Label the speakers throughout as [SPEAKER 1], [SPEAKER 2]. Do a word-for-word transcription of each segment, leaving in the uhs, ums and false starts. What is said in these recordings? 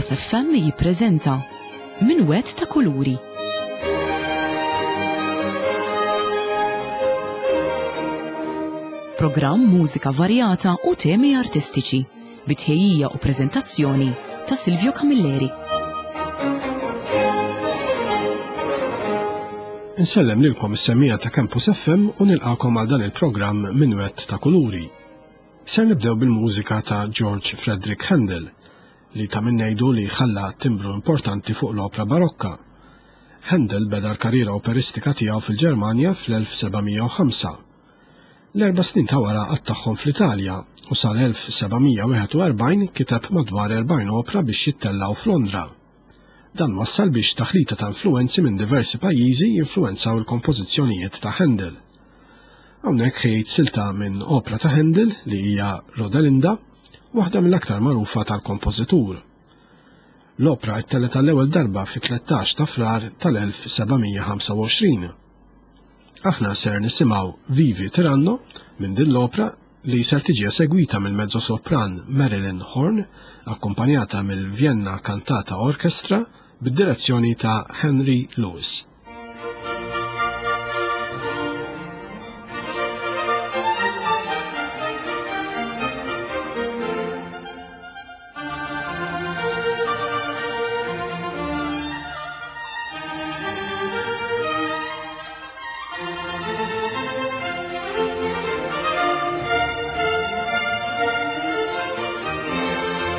[SPEAKER 1] Campus F M jippreżenta Minwett ta' Kuluri. Programm mużika varjata u temi artistiċi, bitħejjija u preżentazzjoni ta' Silvio Camilleri.
[SPEAKER 2] Insellem lilkom is-semmija ta' Campus F M u nilqakom għal dan il-programm Minwett ta' Kuluri. Ser nibdew bil-mużika ta' George Frederick Handel, li ta' min ngħidu li ħalla timbru importanti fuq l-opra barokka. Handel beda l-karriera operistika tiegħu fil-Ġermanja fl-elf sebgħamija u ħamsa. L-erba' snin ta' wara qatt-tagħhom fl-Italja u sal-elf sebgħamija u wieħed u erbgħin kiteb madwar erbgħin opra biex jittellaw f'Londra. Dan wassal biex taħlita ta' influenzi minn diversi pajjiżi jinfluenzaw il-kompożizzjonijiet ta' Handel. Hawnhekk ħejt silta minn opra ta' Handel li hija Rodelinda, waħda mill-aktar magħrufa tal-kompożitur. L-opra ttellet għall-ewwel darba fi tlettax ta' frar tal-elf sebgħamija ħamsa u għoxrin. Aħna ser nisimgħu Vivi Tiranno minn din l-opra li ser tiġi segwita mill-mezzosopran Marilyn Horn, akkumpanjata mill-Vienna Cantata Orchestra bid-direzzjoni ta' Henry Lewis.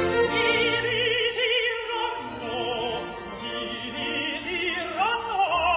[SPEAKER 3] Oh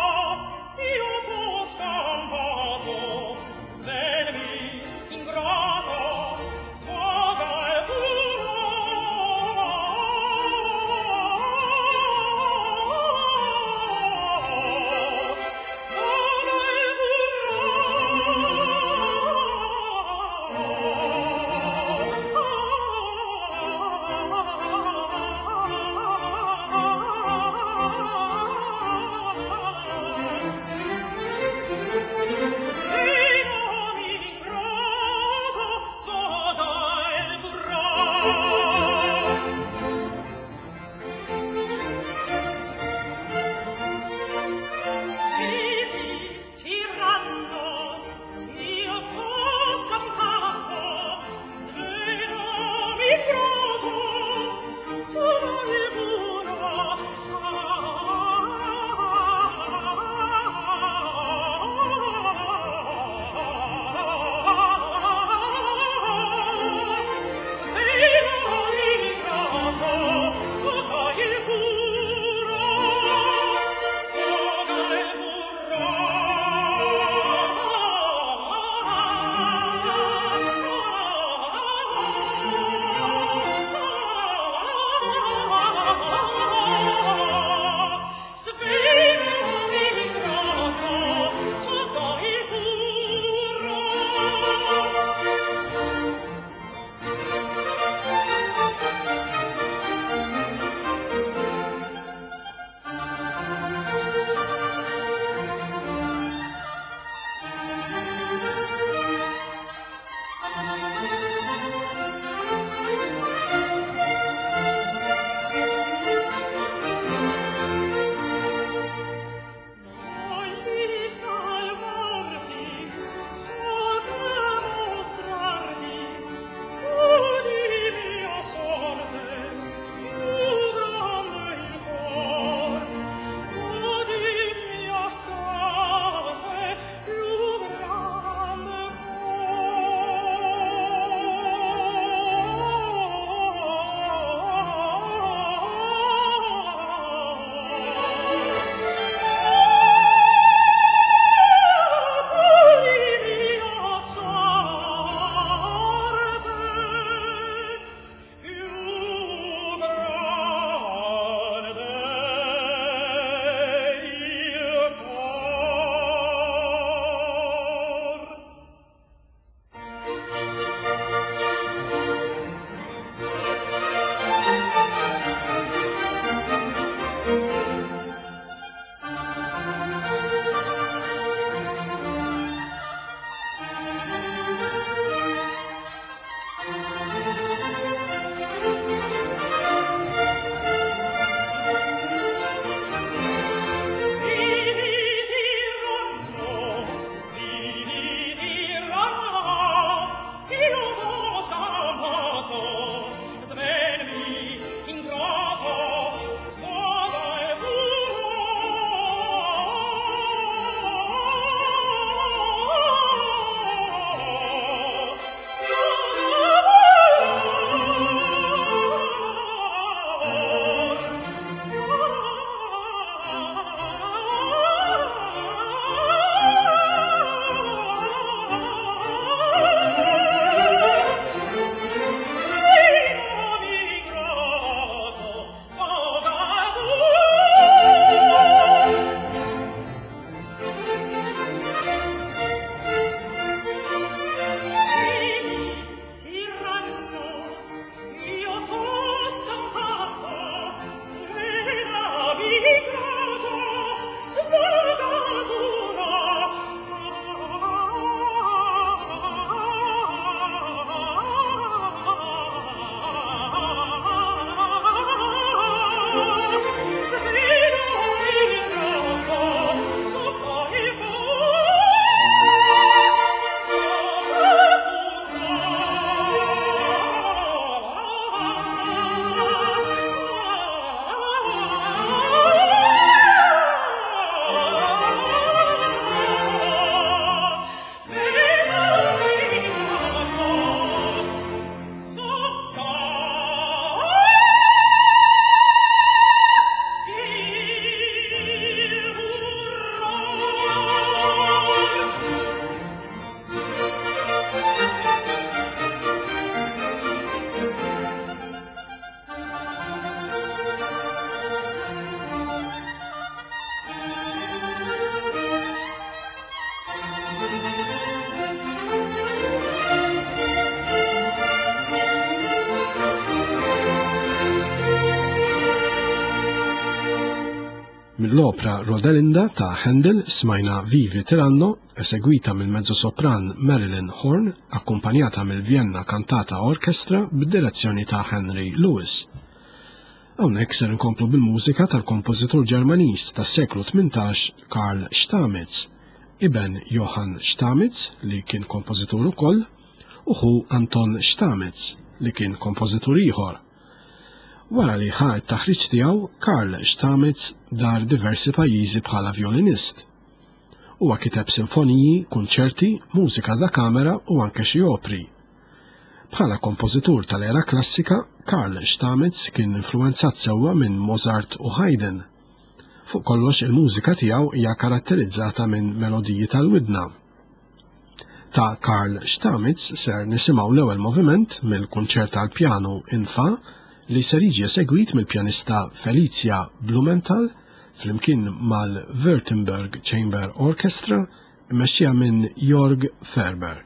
[SPEAKER 2] Mill-opra Rodelinda ta' Handel smajna Vivi Tiranno, esegwita mill-mezzosopran Marilyn Horn, akkumpanjata mill-Vienna Cantata Orchestra bid-direzzjoni ta' Henry Lewis. Hawnhekk ser inkomplu bil-mużika tal-kompożitur Ġermaniż tas-seklu tmintax Karl Stamitz, iben Johann Stamitz li kien kompożitur ukoll, u ħu Anton Stamitz li kien kompożitur ieħor. Wara li ħa t-taħriġ tiegħu, Karl Stamitz dar diversi pajjiżi bħala violinist. Huwa kiteb sinfoniji, kunċerti, mużika da kamera u anke xi opri. Bħala kompożitur tal-era klassika, Karl Stamitz kien influenzat sewwa minn Mozart u Haydn. Fuq kollox il-mużika tiegħu hija karatterizzata minn melodiji tal-widna. Ta' Karl Stamitz ser nisimgħu l-ewwel moviment mill-kunċert għal pjanu in Fa li ser jiġi segwit mill-pjanista Felicia Blumenthal flimkien mal-Württemberg Chamber Orchestra immexxija minn Jörg Ferber.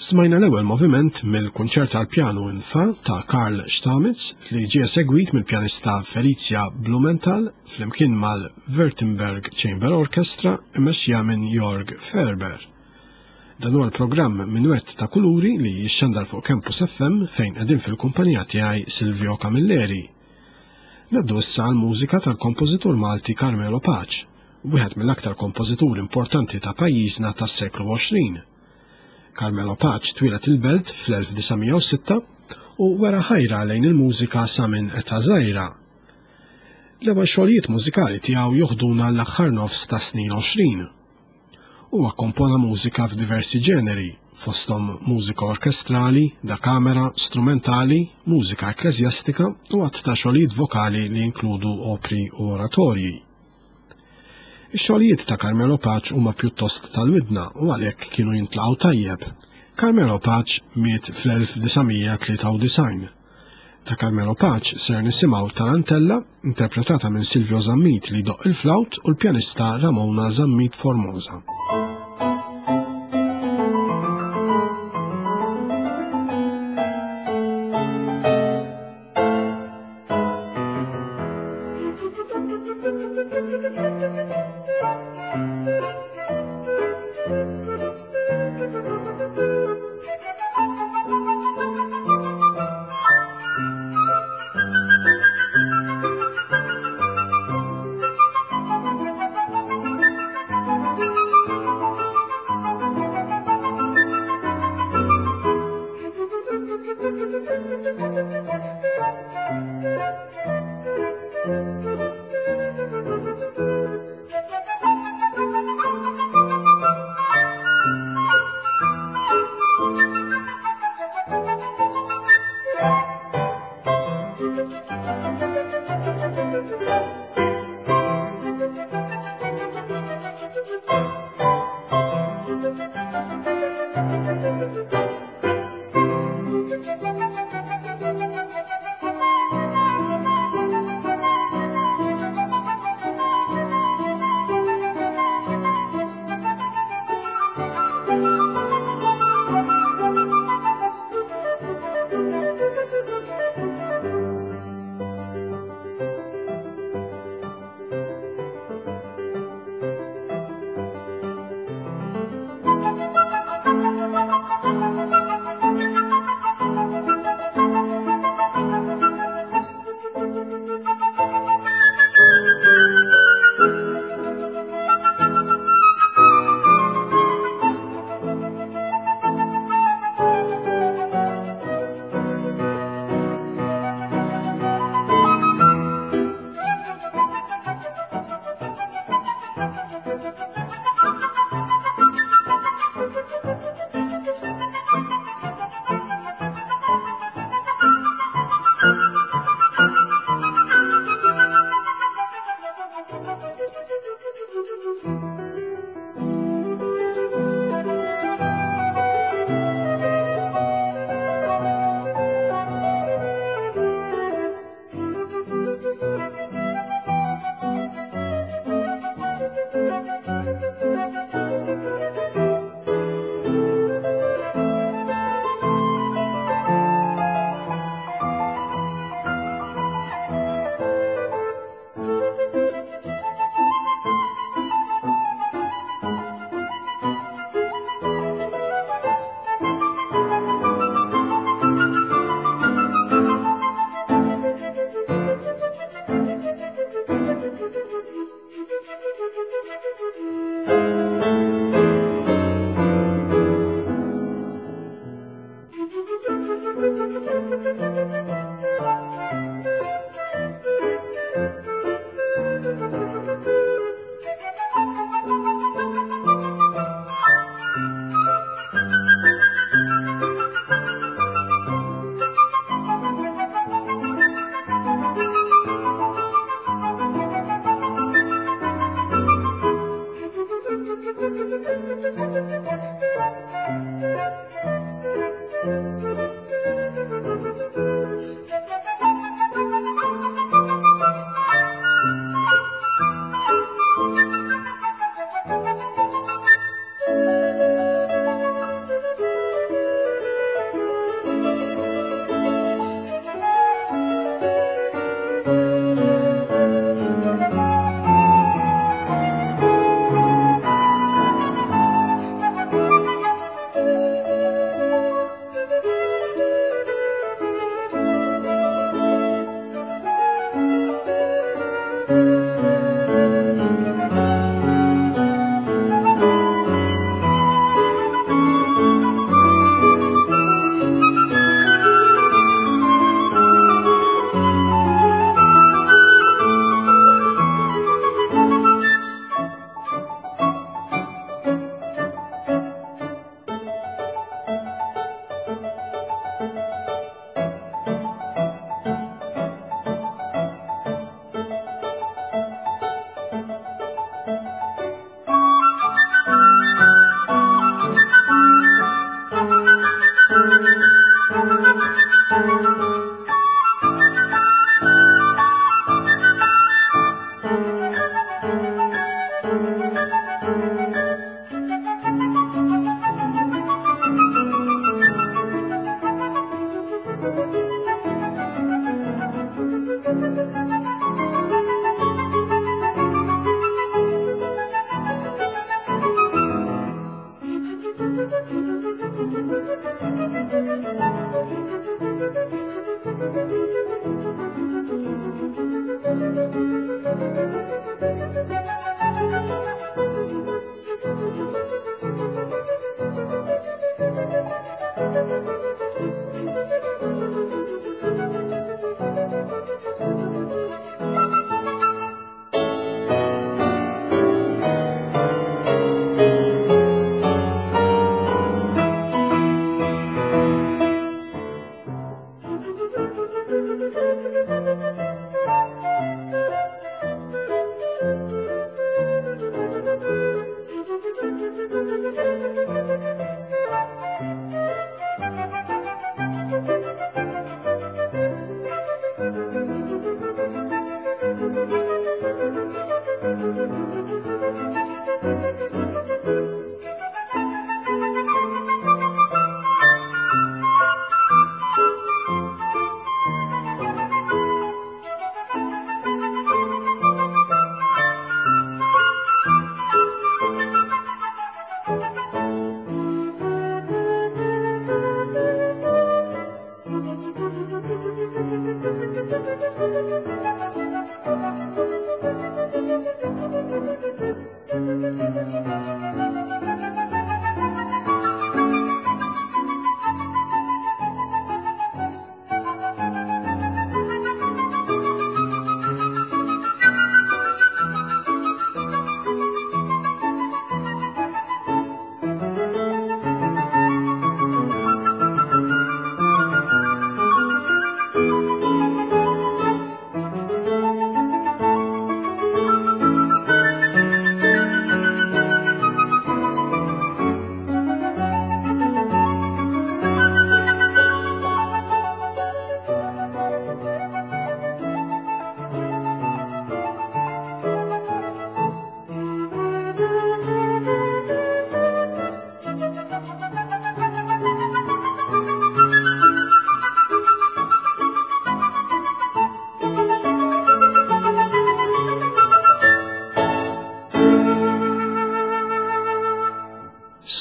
[SPEAKER 2] Smajna l-ewwel moviment mill-kunċert għall-pjanu in Fa ta' Karl Stamitz li ġie segwit mill-pjanista Felicia Blumenthal flimkien mal-Württemberg Chamber Orchestra immexxija minn Jörg Ferber. Dan huwa l-programm Minuett ta' Kuluri li jixxandar fuq Campus F M fejn qegħdin fil-kumpanija tiegħi Silvio Camilleri. Naddu issa għall-mużika tal-kompożitur Malti Carmelo Pace, wieħed mill-aktar kompożituri importanti ta' pajjiżna tas-seklu għoxrin. Carmelo Pace twilet il-belt fl-elf tisa' u sitta u wera ħajra lejn il-mużika sa minn età żgħira. L-ewwel xogħlijiet mużikali tiegħu joħduna l-aħħar nofs ta' snin għoxrin. Huwa kompona mużika f'diversi ġeneri, fosthom mużika orkestrali, da kamera, strumentali, mużika ekklesjastika u għadd ta' xogħlijiet vokali li jinkludu opri u oratorji. Ix-xogħlijiet ta' Carmelo Pace huma pjuttost tal-widna u għalhekk kienu jintlaqgħu tajjeb. Carmelo Pace miet fl-elf tisa' tlieta u disgħin. Ta' Carmelo Pace ser nisimgħu Tarantella, interpretata minn Silvio Zammit li doq il-flawt u l-pjanista Ramona Zammit Formosa.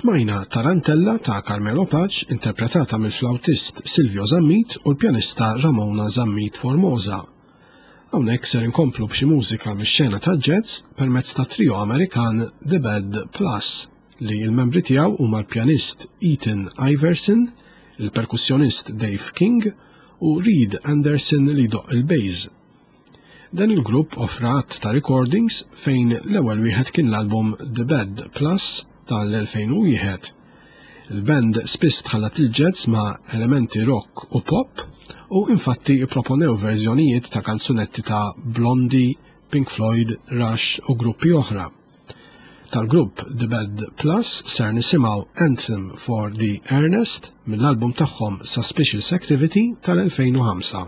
[SPEAKER 2] Smajna Tarantella ta' Carmelo Paċ interpretata mill-flautist Silvio Zammit u l-pjanista Ramona Zammit Formosa. Hawnhekk ser inkomplu b'xi mużika mix-xena tal-jazz permezz ta' trio Amerikan The Bad Plus li l-membri tiegħu huma l-pjanist Ethan Iverson, il-perkussjonist Dave King u Reed Anderson li doq il-bass. Dan il-grupp offra għadd ta' recordings fejn l-ewwel wieħed kien l-album The Bad Plus tal-elfejn u wieħed. Il-band spiss tħallat il-jazz ma' elementi rock u pop u infatti proponew verżjonijiet ta' kanzunetti ta' Blondie, Pink Floyd, Rush u gruppi oħra. Tal-grupp The Bad Plus ser nisimgħu Anthem for the Earnest mill-album tagħhom Suspicious Activity tal-elfejn u ħamsa.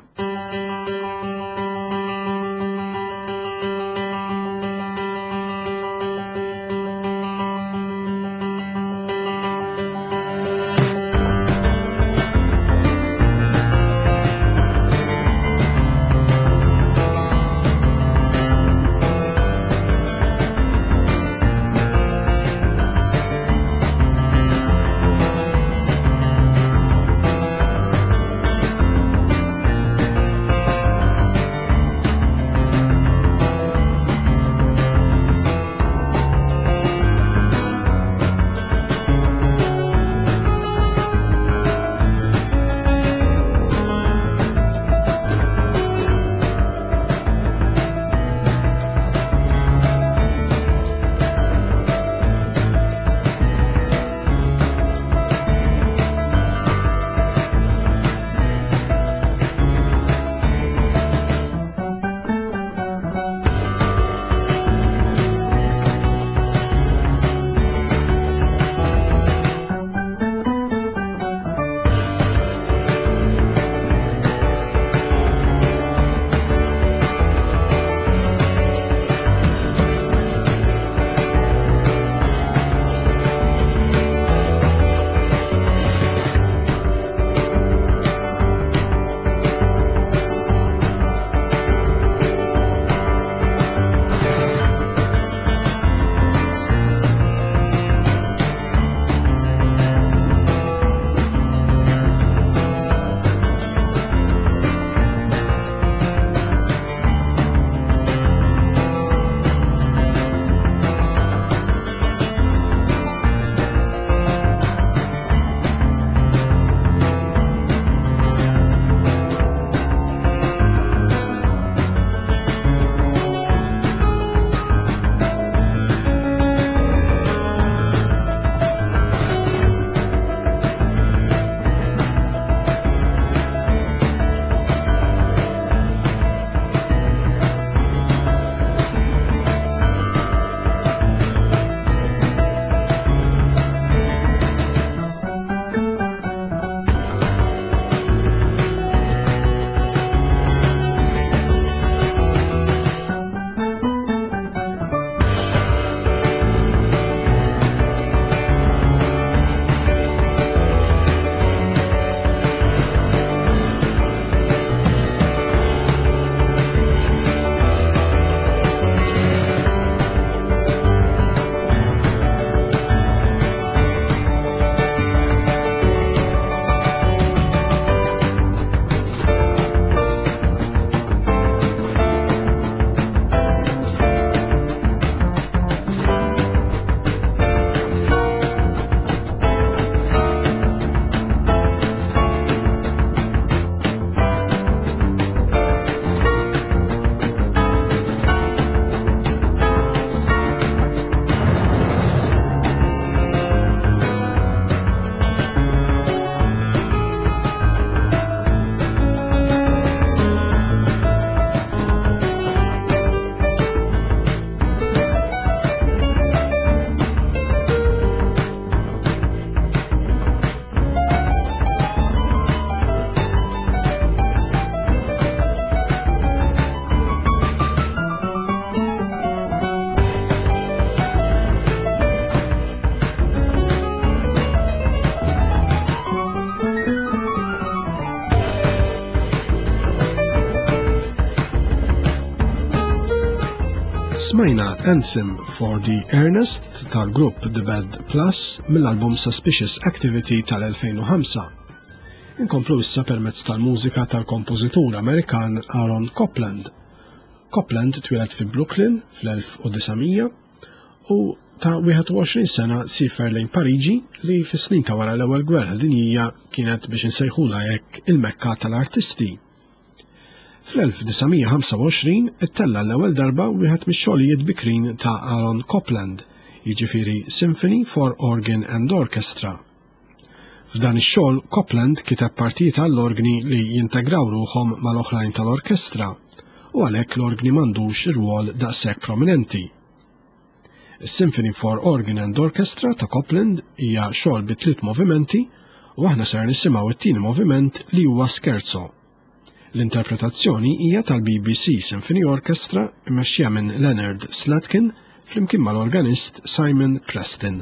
[SPEAKER 2] Smajna Anthem for the Earnest tal-grupp The Bad Plus mill-album Suspicious Activity tal-elfejn u ħamsa. Inkomplu issa permezz tal-mużika tal-kompożitur Amerikan Aaron Copland. Copland twieled fi Brooklyn fl-elf u disamija u ta' wieħed u għoxrin sena sifer lejn Pariġi li fis-snin ta' wara l-ewwel gwerra dinjija kienet biex insejħula hekk il-Mekka tal-artisti. Fl-elf u disamija ħamsa u għoxrin ittella l-ewwel darba wieħed mix-xogħlijiet bikrin ta' Aaron Copland, jiġifieri Symphony for Organ and Orchestra. F'dan ix-xogħol Copland kiteb partijiet għall-organi li jintegraw ruħhom mal-oħrajn tal-orkestra u għalhekk l-organi m'għandux ir-rwol daqshekk prominenti. Is-Symphony for Organ and Orchestra ta' Copland hija xogħol bi tliet movimenti u aħna ser nisimgħu it-tieni moviment li huwa scherzo. L-interpretazzjoni hija tal-B B C Symphony Orchestra mmexxija minn Leonard Slatkin flimkien mal-organist Simon Preston.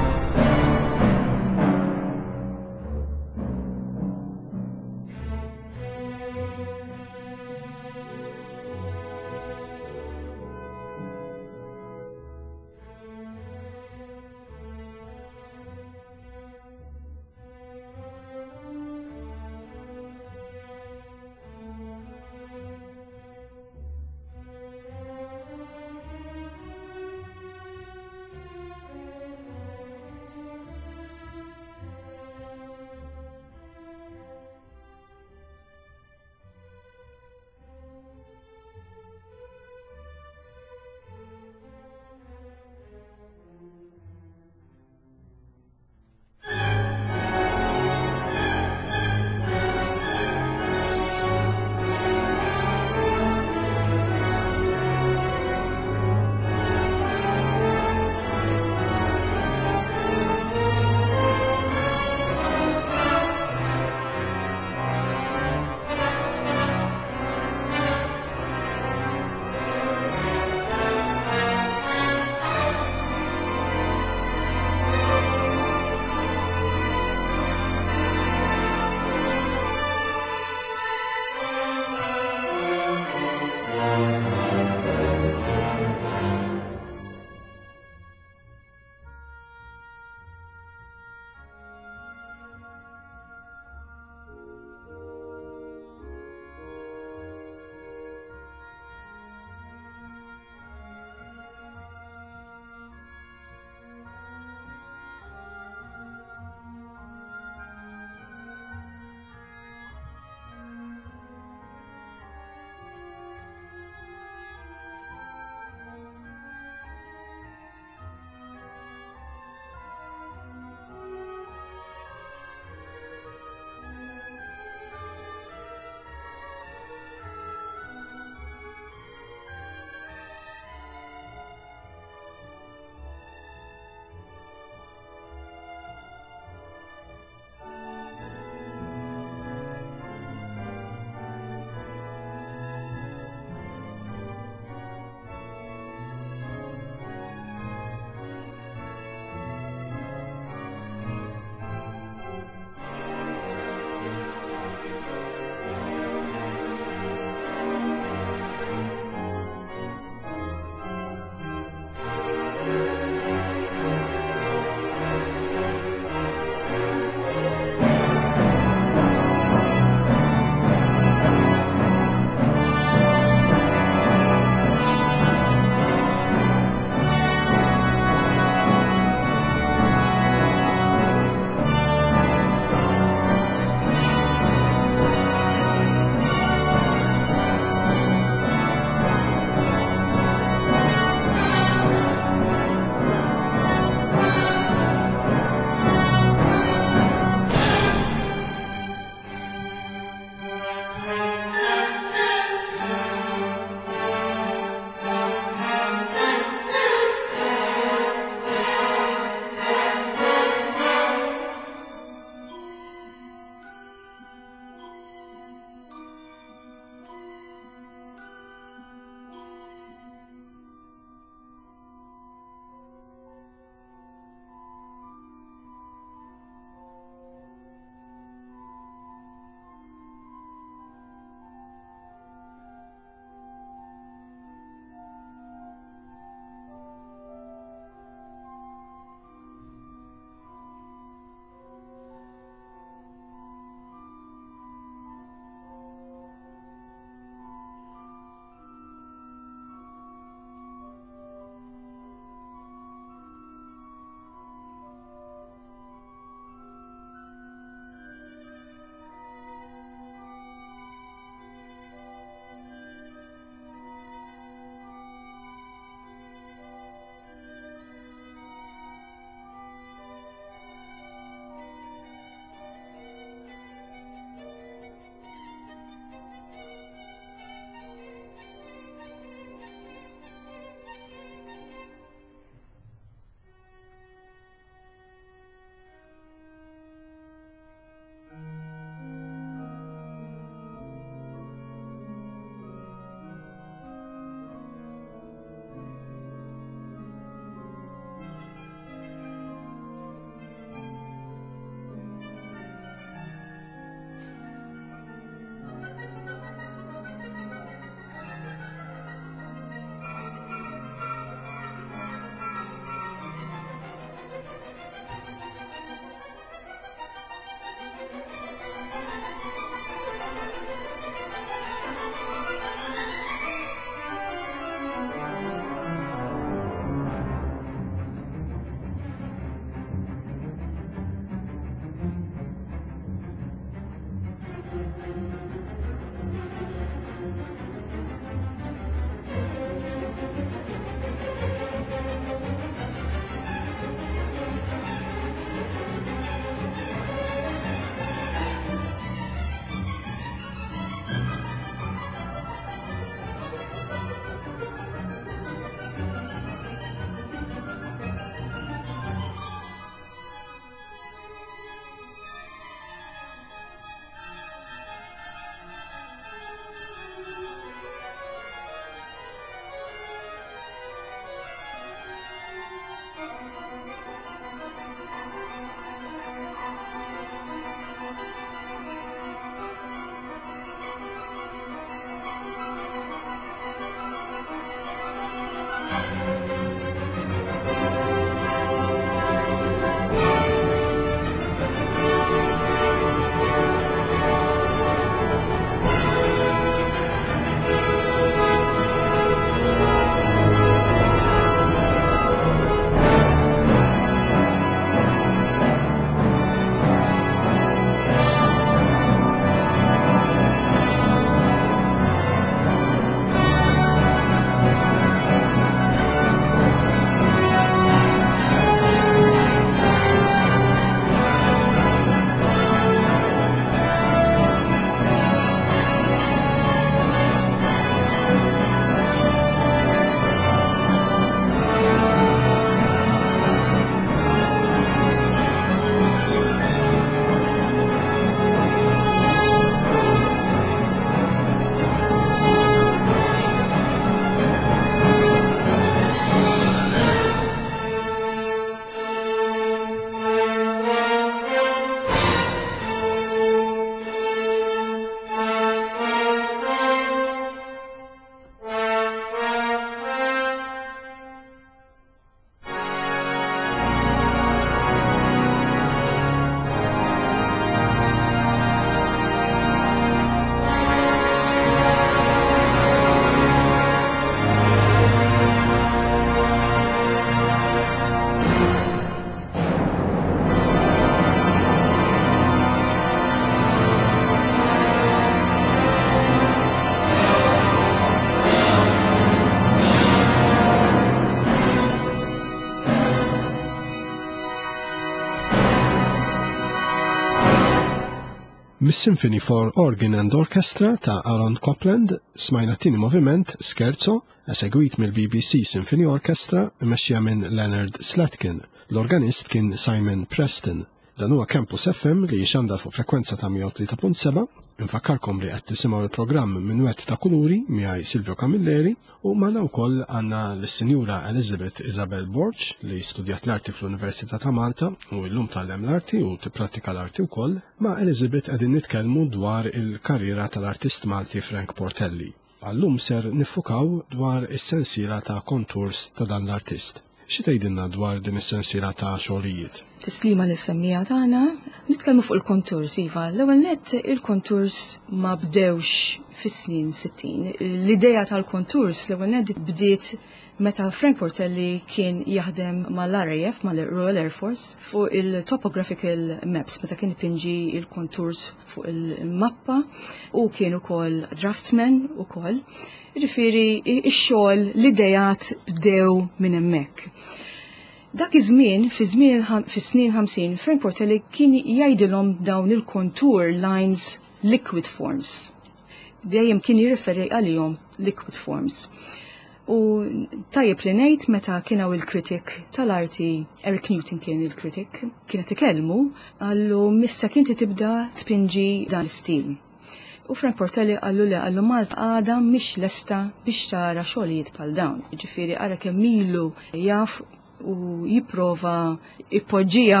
[SPEAKER 2] Mis-Symphony for Organ and Orchestra ta' Aaron Copland smajna t-tieni moviment Scherzo, esegwit mill-B B C Symphony Orchestra imexxija minn Leonard Slatkin. L-organist kien Simon Preston. Dan huwa Campus F M li jixandar fuq frekwenza ta' mija u tlieta punt seba'. Infakkarkom li qed tisimgħu il-programm Minuett ta' Kuluri miegħi Silvio Camilleri u magħna wkoll għandna lis-Sinjura Elizabeth Isabel Borch li studjat l-arti fl-Università ta' Malta u llum tgħallem l-arti u tipprattika l-arti wkoll. Ma' Elizabeth qegħdin nitkellmu dwar il-karriera tal-artist Malti Frank Portelli. Għallum ser nifukaw dwar is-sensiela ta' contours ta' dan l-artist. Xi tgħidilna dwar din is-sensiela ta' xogħlijiet?
[SPEAKER 3] Tislima li semmija tagħna, nitkellmu fuq il-contours iva. L-ewwel nett il-contours ma bdewx fis-snin sittin. L-idea tal-contours l-ewwel nett bdiet meta Frank Portelli kien jaħdem mal-R A F, mal-Royal Air Force, fuq il-topographical maps, meta kien ipinġi il-contours fuq il-mappa u kien ukoll draftsman ukoll. Ġifieri ix-xogħol l-idejat bdew minn hemmhekk. Dak iż-żmien, fi żmien fis-snin ħamsin, Frank Portelli kien jgħidilhom dawn il-contour lines liquid forms. Dejjem kien jirreferi għalihom liquid forms. U tajjeb li ngħid meta kien hawn il-kritik tal-arti, Eric Newton kien il-kritik, kienet ikellmu għallu missa kien tibda tpinġi dan l-istil. U Frank Portelli għallu li għallu Malta għada mhix lesta biex tara xogħlijiet bħal dawn. Ġifieri ara kemm ilu jaf u jipprova ippoġġija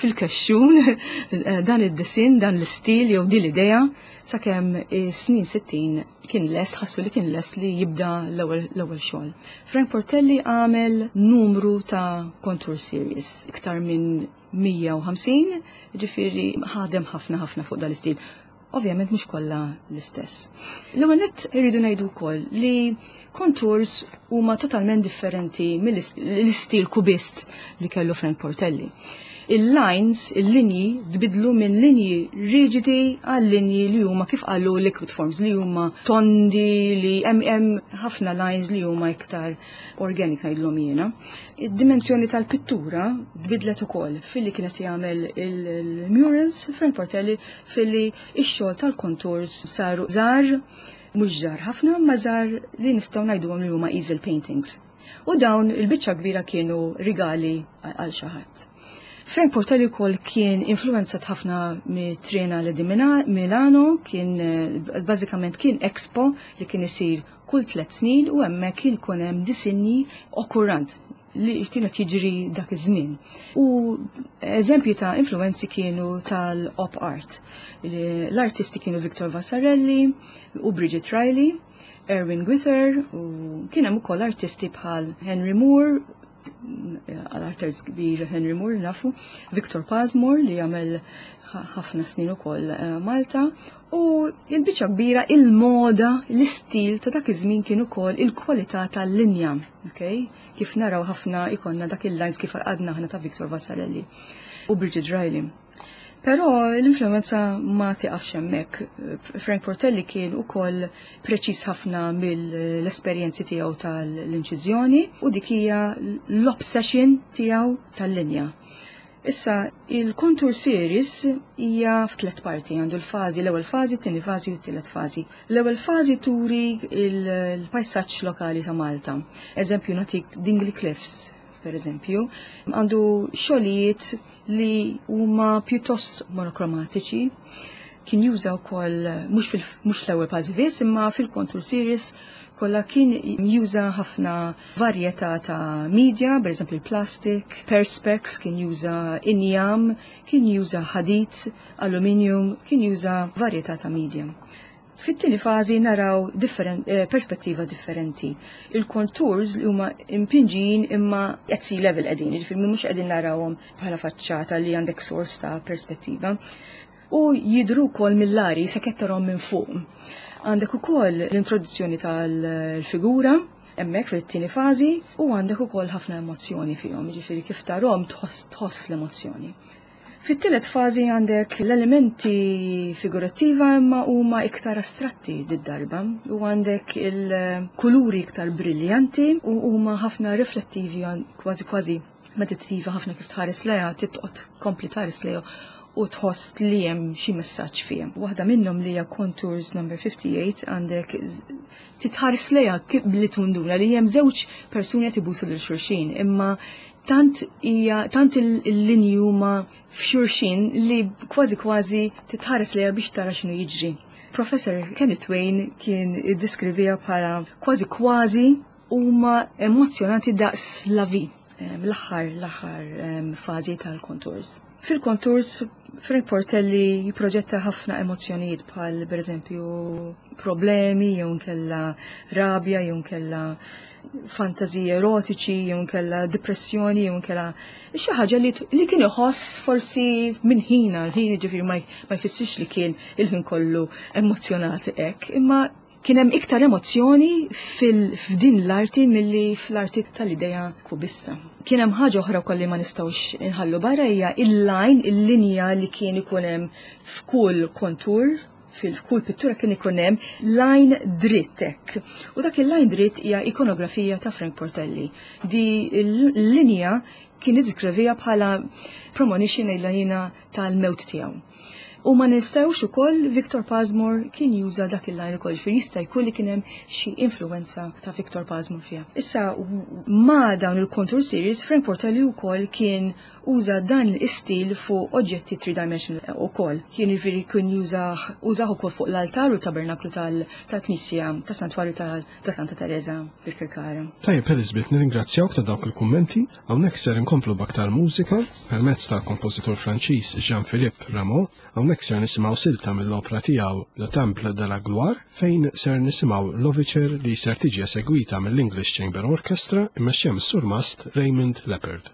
[SPEAKER 3] fil-kexxun dan id-disin, dan l-istil jew din l-idea sakemm is-snin sittin kien lest, ħassu li kien lest li jibda l-ewwel xogħol. Frank Portelli għamel numru ta' contour series, iktar minn mija u ħamsin, ġifieri ħadem ħafna ħafna fuq dan l-istil. Ovvjament mhux kollha l-istess. L-ewwel nett irridu ngħidu wkoll li contours huma totalment differenti mill-istil kubist li kellu Frank Portelli. Il-lines, il-linji tbidlu minn linji rigidi għal linji li huma kif qalu liquid forms li huma tondi li hemm hemm ħafna lines li huma iktar organika jgħidlhom jiena. Id-dimensjoni tal-pittura tbidlet ukoll filli kienet jagħmel il-murals Frank Portelli filli x-xogħol tal-contours saru żgħar mhux żgħar ħafna ma żgħar li nistgħu ngħiduhom li huma easel paintings. U dawn il-biċċa kbira kienu rigali għal xi ħadd. Frank Portelli wkoll kien influenzat ħafna mit-Triennale di Milano, kien bażikament kien expo li kien isir kull tliet snin u hemmhekk kien ikun hemm disinji okkurant li kienet jiġri dak iż-żmien. U eżempji ta' influenzi kienu tal-op art. L-artisti kienu Victor Vasarely u Bridget Riley, Erwin Gwither u kien hemm ukoll artisti bħal Henry Moore, għal-arters kbir Henry Moore nafu, Victor Pasmore li jagħmel ħafna snin ukoll Malta, u il-biċċa kbira il-moda, l-istil ta' dak iż-żmien kien ukoll il-kwalità tal-linja, okay? Kif naraw ħafna ikonna dak il-lines kif għadna ħna ta' Victor Vasarely u Bridget Riley. Però l-influenza ma tiqafx hemmhekk. Frank Portelli kien ukoll preċiż ħafna mill-esperjenzi tiegħu tal-inċiżjoni u dik hija l-obsession tiegħu tal-linja. Issa, il-contour series hija f'tlet parti, għandu l-fażi, l-ewwel fażi, t-tieni fażi u t-tielet fażi. L-ewwel fażi turi il-pajsaġġ lokali ta' Malta. Eżempju natik Dingley Cliffs, per eżempju, għandu xogħlijiet li huma pjuttost monokromatiċi, kien juża wkoll mhux mhux l-ewwel fażi biss, imma fil-contour series kollha kien juża ħafna varjetà ta' media, per eżempju il-plastic, perspex, kien juża injam, kien juża ħadid, aluminium, kien juża varjetà ta' media. Fit-tieni fażi naraw differen, eh, perspettiva differenti. Il-contours li huma impinġin imma at sea level qegħdin, jiġifieri mhux qegħdin narawhom bħala faċċata li għandek source ta' perspettiva. U jidhru wkoll mill-ari se kettarhom minn fuq. Għandek ukoll l-introduzzjoni tal-figura hemmhekk fit-tieni fażi u għandek ukoll ħafna emozzjoni fihom, jiġifieri kif tarhom tħoss l-emozzjoni. Fit-tielet fażi għandek l-elementi figurattiva imma huma iktar astratti d-darba u għandek il-kuluri iktar briljanti u huma ħafna riflettivi kważi kważi medittiva ħafna kif tħares lejha titqgħod kompli tħares lejha u tħoss li hemm xi messaġġ fihom. Waħda minnhom li hija Contours number fifty-eight għandek titħares lejha li tundura li hemm żewġ persuni qed ibusu lil xulxin, imma tant hija tant il-linji huma f'xulxin li kważi kważi titħares lejha biex tara x'inhu jiġri. Professor Kenneth Wayne kien iddiskrivija bħala kważi kważi huma emozjonanti daqs lavi. L-aħħar l-aħħar fażi tal-Contours. Fil-Contours, Frank Portelli jipproġetta ħafna emozjonijiet bħal pereżempju problemi, jew nkella rabja, jew nkella fantaziji erotiċi, jew nkella depressjoni, jew nkella xi ħaġa li, li kien iħoss forsi minn ħina, ħin ġifieri ma jfissirx li kien il-ħin kollu emozjonati hekk, imma kien hemm iktar emozzjoni fil-f'din l-arti milli fl-arti tal-idea kubista. Kien hemm ħaġa oħra wkoll li ma nistgħux inħallu barra hija il-line, il-linja li kien ikun hemm f'kull kontur, fil-kull pittura kien ikun hemm line dritt hekk. U dak il-line dritt hija ikonografija ta' Frank Portelli. Di l-linja kien iddiskrivija bħala premonition il-lajna tal-mewt tiegħu. U ma nistgħux ukoll Victor Passmore kien juża dak il-line ukoll fi jista' jkun li kien hemm xi influenza ta' Victor Passmore fiha. Issa ma' dawn il-Contour series Frank Portelli wkoll kien uża dan l-istil fuq oġġetti three-dimensional ukoll. Kien jiġifieri kien jużah użah ukoll fuq l-altar u tabernaklu tal-Knisja ta' Santwarju ta' Santa Teresa fil-Kirkara.
[SPEAKER 2] Tajjeb Elizabeth, nirringrazzjawk ta' dawk il-kummenti. Hawnhekk ser inkomplu b'aktar mużika permezz tal-kompożitur Franċiż Jean-Philippe Rameau. Hawnhekk ser nisimgħu silta mill-opra tiegħu Le Temple de la Gloire fejn ser nisimgħu l-overture li ser tiġi esegwita mill-English Chamber Orchestra immexxija mis-surmast Raymond Leppard.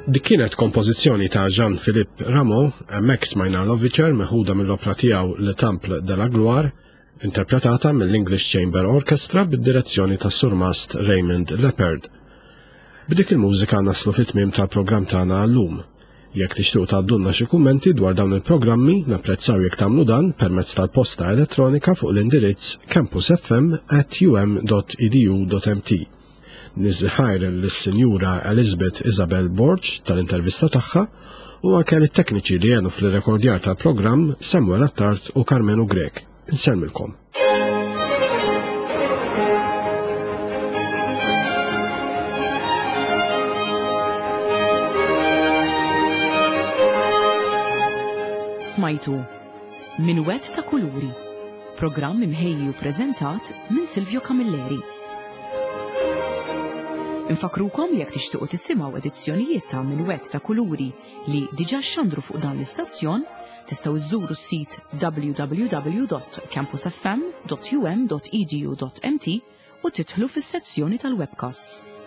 [SPEAKER 2] Dik kienet kompożizzjoni ta' Jean-Philippe Rameau, hemmhekk smajna l-Overture meħuda mill-opra tiegħu Le Temple de la Gloire, interpretata mill-English Chamber Orchestra bid-direzzjoni ta' surmast Raymond Leppard. B'dik il-mużika naslu fit-tmiem tal-programm tagħna llum. Jekk tixtiequ tgħaddulna xi kummenti dwar dawn il-programmi, napprezzaw jekk tagħmlu dan permezz tal-posta elettronika fuq l-indirizz campusfm at u m dot e d u dot m t. Niżħajr lis-Sinjura Elizabeth Isabel Borch tal-intervista tagħha u anke it-tekniċi li għenu fil-rekordjar tal-programm Samuel Attart u Carmenu Grek. Insemmilkom.
[SPEAKER 1] Smajtu Minuet ta' Kuluri, programm imħejji u preżentat minn Silvio Camilleri. Infakrukom jekk tixtiequ tisimgħu edizzjonijiet ta' Minuet ta' Kuluri li diġà xandru fuq dan l-istazzjon, tistgħu iżżuru s-sit w w w dot campusfm dot u m dot e d u dot m t u titħlu fis-sezzjoni tal-webcasts.